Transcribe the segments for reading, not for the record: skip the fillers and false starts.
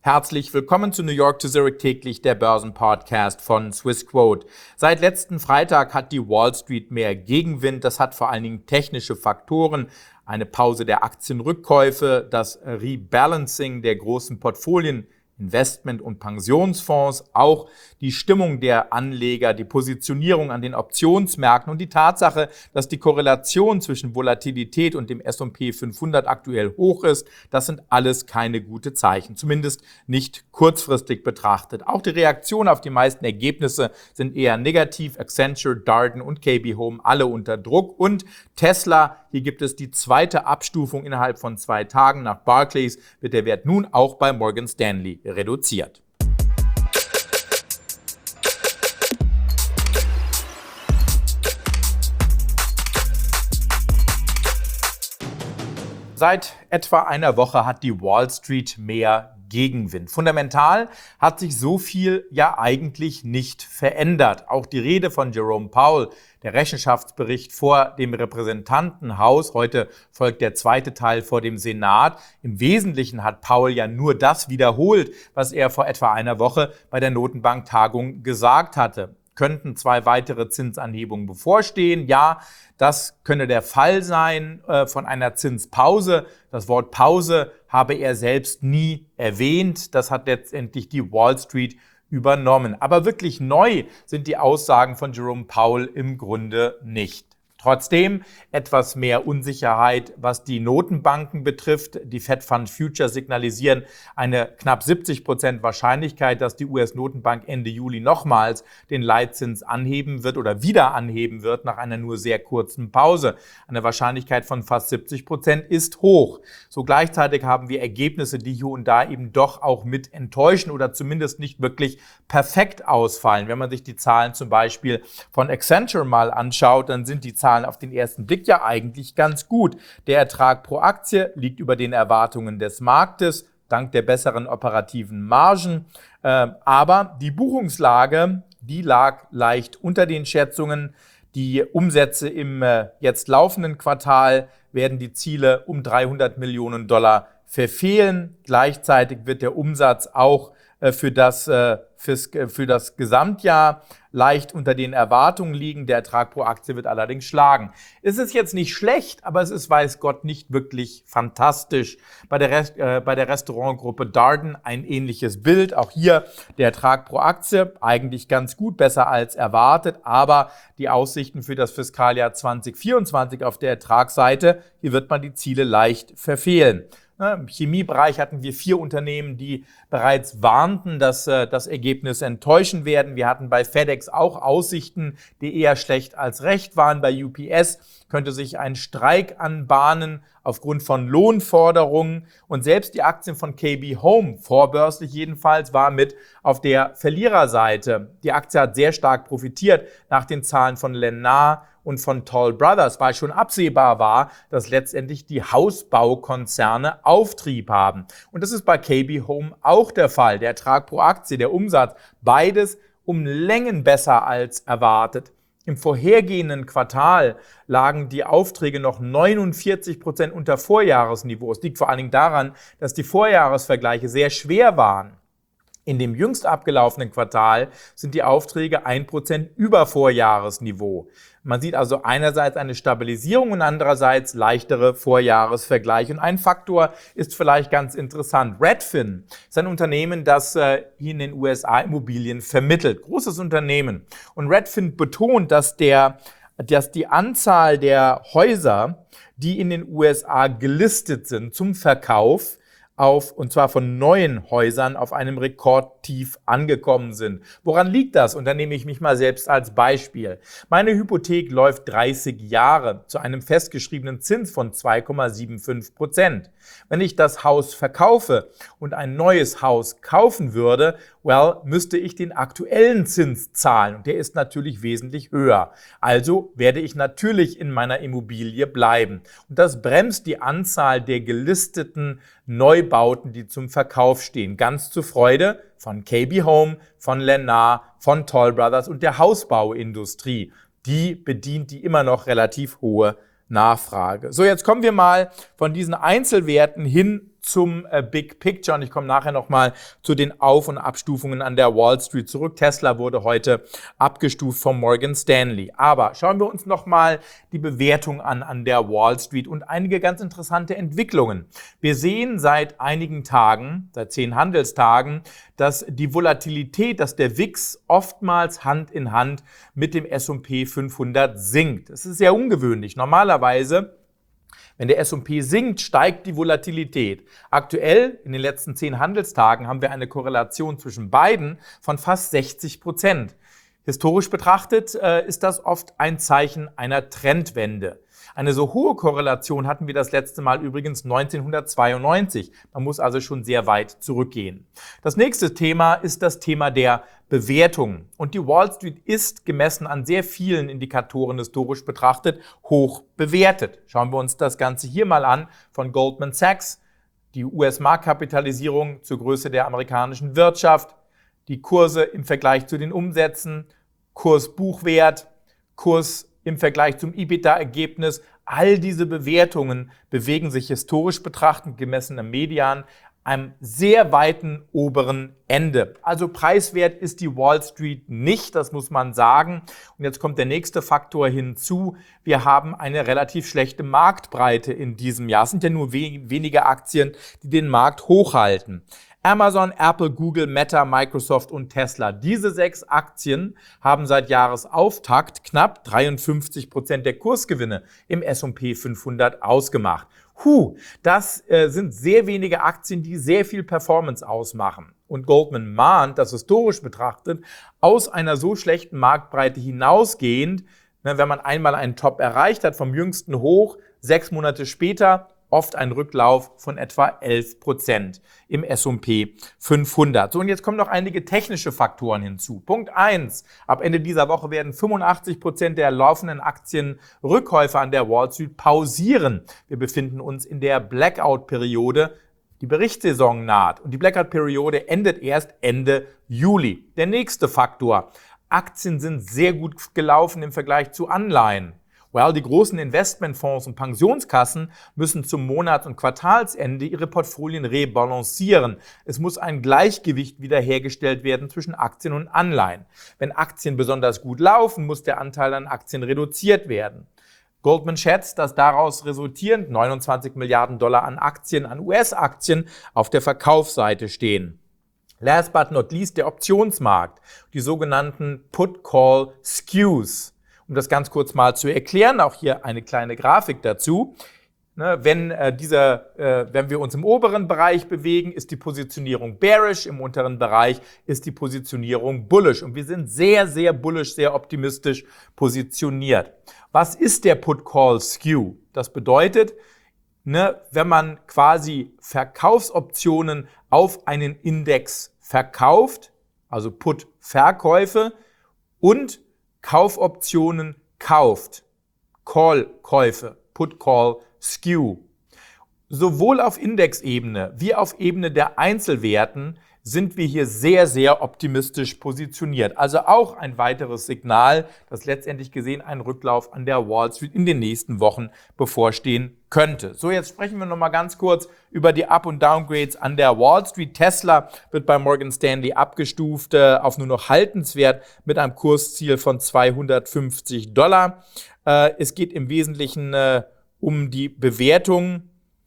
Herzlich willkommen zu New York to Zurich täglich, der Börsenpodcast von Swissquote. Seit letzten Freitag hat die Wall Street mehr Gegenwind. Das hat vor allen Dingen technische Faktoren. Eine Pause der Aktienrückkäufe, das Rebalancing der großen Portfolien, Investment- und Pensionsfonds, auch die Stimmung der Anleger, die Positionierung an den Optionsmärkten und die Tatsache, dass die Korrelation zwischen Volatilität und dem S&P 500 aktuell hoch ist, das sind alles keine gute Zeichen, zumindest nicht kurzfristig betrachtet. Auch die Reaktionen auf die meisten Ergebnisse sind eher negativ. Accenture, Darden und KB Home alle unter Druck und Tesla, hier gibt es die zweite Abstufung innerhalb von 2 Tagen. Nach Barclays wird der Wert nun auch bei Morgan Stanley reduziert. Seit etwa einer Woche hat die Wall Street mehr Gegenwind. Fundamental hat sich so viel ja eigentlich nicht verändert. Auch die Rede von Jerome Powell, der Rechenschaftsbericht vor dem Repräsentantenhaus, heute folgt der zweite Teil vor dem Senat. Im Wesentlichen hat Powell ja nur das wiederholt, was er vor etwa einer Woche bei der Notenbanktagung gesagt hatte. Könnten 2 weitere Zinsanhebungen bevorstehen? Ja, das könne der Fall sein von einer Zinspause. Das Wort Pause habe er selbst nie erwähnt. Das hat letztendlich die Wall Street übernommen. Aber wirklich neu sind die Aussagen von Jerome Powell im Grunde nicht. Trotzdem etwas mehr Unsicherheit, was die Notenbanken betrifft. Die Fed Fund Futures signalisieren eine knapp 70% Wahrscheinlichkeit, dass die US-Notenbank Ende Juli nochmals den Leitzins anheben wird oder wieder anheben wird nach einer nur sehr kurzen Pause. Eine Wahrscheinlichkeit von fast 70% ist hoch. So gleichzeitig haben wir Ergebnisse, die hier und da eben doch auch mit enttäuschen oder zumindest nicht wirklich perfekt ausfallen. Wenn man sich die Zahlen zum Beispiel von Accenture mal anschaut, dann sind die Zahlen auf den ersten Blick ja eigentlich ganz gut. Der Ertrag pro Aktie liegt über den Erwartungen des Marktes, dank der besseren operativen Margen. Aber die Buchungslage, die lag leicht unter den Schätzungen. Die Umsätze im jetzt laufenden Quartal werden die Ziele um $300 Millionen verfehlen. Gleichzeitig wird der Umsatz auch für das Gesamtjahr leicht unter den Erwartungen liegen. Der Ertrag pro Aktie wird allerdings schlagen. Es ist jetzt nicht schlecht, aber es ist, weiß Gott, nicht wirklich fantastisch. Bei der Restaurantgruppe Darden ein ähnliches Bild. Auch hier der Ertrag pro Aktie eigentlich ganz gut, besser als erwartet. Aber die Aussichten für das Fiskaljahr 2024 auf der Ertragsseite, hier wird man die Ziele leicht verfehlen. Im Chemiebereich hatten wir 4 Unternehmen, die bereits warnten, dass das Ergebnis enttäuschen werden. Wir hatten bei FedEx auch Aussichten, die eher schlecht als recht waren. Bei UPS könnte sich ein Streik anbahnen aufgrund von Lohnforderungen. Und selbst die Aktien von KB Home, vorbörslich jedenfalls, war mit auf der Verliererseite. Die Aktie hat sehr stark profitiert nach den Zahlen von Lennar und von Toll Brothers, weil schon absehbar war, dass letztendlich die Hausbaukonzerne Auftrieb haben. Und das ist bei KB Home auch der Fall. Der Ertrag pro Aktie, der Umsatz, beides um Längen besser als erwartet. Im vorhergehenden Quartal lagen die Aufträge noch 49% unter Vorjahresniveau. Es liegt vor allen Dingen daran, dass die Vorjahresvergleiche sehr schwer waren. In dem jüngst abgelaufenen Quartal sind die Aufträge 1% über Vorjahresniveau. Man sieht also einerseits eine Stabilisierung und andererseits leichtere Vorjahresvergleiche. Und ein Faktor ist vielleicht ganz interessant. Redfin ist ein Unternehmen, das hier in den USA Immobilien vermittelt. Großes Unternehmen. Und Redfin betont, dass die Anzahl der Häuser, die in den USA gelistet sind zum Verkauf, und zwar von neuen Häusern auf einem Rekordtief angekommen sind. Woran liegt das? Und da nehme ich mich mal selbst als Beispiel. Meine Hypothek läuft 30 Jahre zu einem festgeschriebenen Zins von 2,75%. Wenn ich das Haus verkaufe und ein neues Haus kaufen würde, müsste ich den aktuellen Zins zahlen und der ist natürlich wesentlich höher. Also werde ich natürlich in meiner Immobilie bleiben. Und das bremst die Anzahl der gelisteten Neubauten, die zum Verkauf stehen. Ganz zur Freude von KB Home, von Lennar, von Toll Brothers und der Hausbauindustrie. Die bedient die immer noch relativ hohe Nachfrage. So, jetzt kommen wir mal von diesen Einzelwerten hin zum Big Picture und ich komme nachher nochmal zu den Auf- und Abstufungen an der Wall Street zurück. Tesla wurde heute abgestuft von Morgan Stanley. Aber schauen wir uns nochmal die Bewertung an der Wall Street und einige ganz interessante Entwicklungen. Wir sehen seit einigen Tagen, seit 10 Handelstagen, dass die Volatilität, dass der VIX oftmals Hand in Hand mit dem S&P 500 sinkt. Das ist sehr ungewöhnlich. Normalerweise, wenn der S&P sinkt, steigt die Volatilität. Aktuell, in den letzten 10 Handelstagen, haben wir eine Korrelation zwischen beiden von fast 60%. Historisch betrachtet ist das oft ein Zeichen einer Trendwende. Eine so hohe Korrelation hatten wir das letzte Mal übrigens 1992. Man muss also schon sehr weit zurückgehen. Das nächste Thema ist das Thema der Bewertung. Und die Wall Street ist gemessen an sehr vielen Indikatoren historisch betrachtet hoch bewertet. Schauen wir uns das Ganze hier mal an von Goldman Sachs. Die US-Marktkapitalisierung zur Größe der amerikanischen Wirtschaft, die Kurse im Vergleich zu den Umsätzen, Kurs-Buchwert, Kurs im Vergleich zum EBITDA-Ergebnis. All diese Bewertungen bewegen sich historisch betrachtend, gemessen am Median, einem sehr weiten oberen Ende. Also preiswert ist die Wall Street nicht, das muss man sagen. Und jetzt kommt der nächste Faktor hinzu. Wir haben eine relativ schlechte Marktbreite in diesem Jahr. Es sind ja nur wenige Aktien, die den Markt hochhalten. Amazon, Apple, Google, Meta, Microsoft und Tesla. Diese 6 Aktien haben seit Jahresauftakt knapp 53% der Kursgewinne im S&P 500 ausgemacht. Das sind sehr wenige Aktien, die sehr viel Performance ausmachen. Und Goldman mahnt, dass historisch betrachtet aus einer so schlechten Marktbreite hinausgehend, wenn man einmal einen Top erreicht hat vom jüngsten Hoch, 6 Monate später oft ein Rücklauf von etwa 11% im S&P 500. So, und jetzt kommen noch einige technische Faktoren hinzu. Punkt 1. Ab Ende dieser Woche werden 85% der laufenden Aktienrückkäufe an der Wall Street pausieren. Wir befinden uns in der Blackout-Periode. Die Berichtssaison naht und die Blackout-Periode endet erst Ende Juli. Der nächste Faktor. Aktien sind sehr gut gelaufen im Vergleich zu Anleihen. Die großen Investmentfonds und Pensionskassen müssen zum Monats- und Quartalsende ihre Portfolien rebalancieren. Es muss ein Gleichgewicht wiederhergestellt werden zwischen Aktien und Anleihen. Wenn Aktien besonders gut laufen, muss der Anteil an Aktien reduziert werden. Goldman schätzt, dass daraus resultierend 29 Milliarden Dollar an Aktien, an US-Aktien auf der Verkaufsseite stehen. Last but not least der Optionsmarkt, die sogenannten Put-Call-Skews. Um das ganz kurz mal zu erklären, auch hier eine kleine Grafik dazu. Wenn wir uns im oberen Bereich bewegen, ist die Positionierung bearish, im unteren Bereich ist die Positionierung bullish. Und wir sind sehr, sehr bullish, sehr optimistisch positioniert. Was ist der Put-Call-Skew? Das bedeutet, wenn man quasi Verkaufsoptionen auf einen Index verkauft, also Put-Verkäufe und Kaufoptionen kauft, Call-Käufe, Put-Call-Skew. Sowohl auf Indexebene wie auf Ebene der Einzelwerten sind wir hier sehr, sehr optimistisch positioniert. Also auch ein weiteres Signal, dass letztendlich gesehen ein Rücklauf an der Wall Street in den nächsten Wochen bevorstehen könnte. So, jetzt sprechen wir nochmal ganz kurz über die Up- und Downgrades an der Wall Street. Tesla wird bei Morgan Stanley abgestuft auf nur noch haltenswert mit einem Kursziel von $250. Es geht im Wesentlichen um die Bewertung.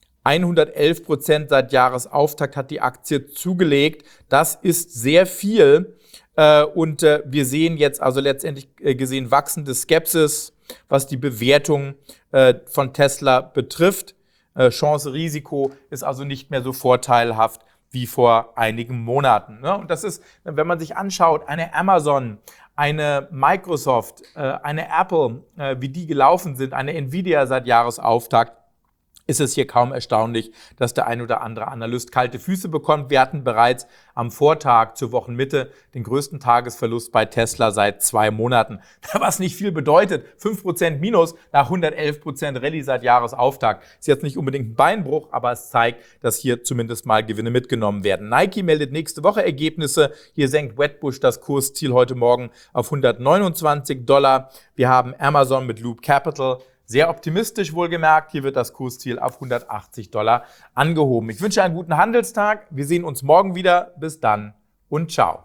111% seit Jahresauftakt hat die Aktie zugelegt. Das ist sehr viel. Und wir sehen jetzt also letztendlich gesehen wachsende Skepsis, was die Bewertung von Tesla betrifft. Chance-Risiko ist also nicht mehr so vorteilhaft wie vor einigen Monaten. Und das ist, wenn man sich anschaut, eine Amazon, eine Microsoft, eine Apple, wie die gelaufen sind, eine Nvidia seit Jahresauftakt, ist es hier kaum erstaunlich, dass der ein oder andere Analyst kalte Füße bekommt. Wir hatten bereits am Vortag zur Wochenmitte den größten Tagesverlust bei Tesla seit 2 Monaten. Was nicht viel bedeutet, 5% Minus nach 111% Rallye seit Jahresauftakt. Ist jetzt nicht unbedingt ein Beinbruch, aber es zeigt, dass hier zumindest mal Gewinne mitgenommen werden. Nike meldet nächste Woche Ergebnisse. Hier senkt Wedbush das Kursziel heute Morgen auf $129. Wir haben Amazon mit Loop Capital Sehr optimistisch wohlgemerkt, hier wird das Kursziel auf $180 angehoben. Ich wünsche einen guten Handelstag, wir sehen uns morgen wieder, bis dann und ciao.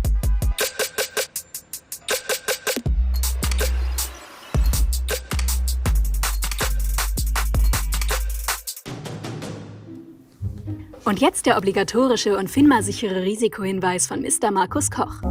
Und jetzt der obligatorische und FINMA-sichere Risikohinweis von Mr. Markus Koch.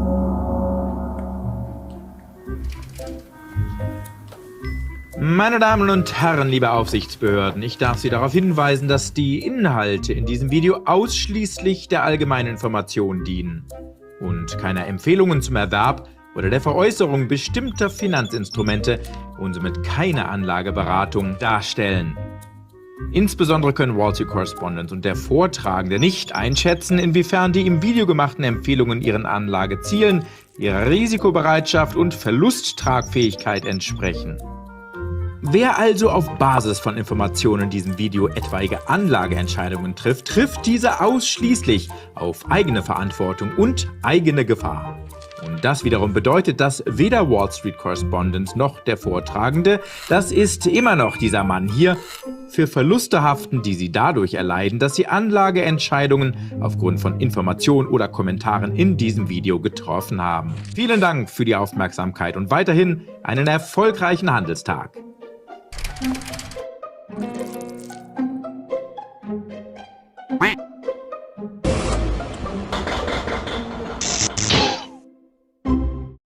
Meine Damen und Herren, liebe Aufsichtsbehörden, ich darf Sie darauf hinweisen, dass die Inhalte in diesem Video ausschließlich der allgemeinen Information dienen und keiner Empfehlungen zum Erwerb oder der Veräußerung bestimmter Finanzinstrumente und somit keine Anlageberatung darstellen. Insbesondere können Wall Street Correspondent und der Vortragende nicht einschätzen, inwiefern die im Video gemachten Empfehlungen ihren Anlagezielen, ihrer Risikobereitschaft und Verlusttragfähigkeit entsprechen. Wer also auf Basis von Informationen in diesem Video etwaige Anlageentscheidungen trifft, trifft diese ausschließlich auf eigene Verantwortung und eigene Gefahr. Und das wiederum bedeutet, dass weder Wall Street Correspondent noch der Vortragende, das ist immer noch dieser Mann hier, für Verluste haften, die sie dadurch erleiden, dass sie Anlageentscheidungen aufgrund von Informationen oder Kommentaren in diesem Video getroffen haben. Vielen Dank für die Aufmerksamkeit und weiterhin einen erfolgreichen Handelstag.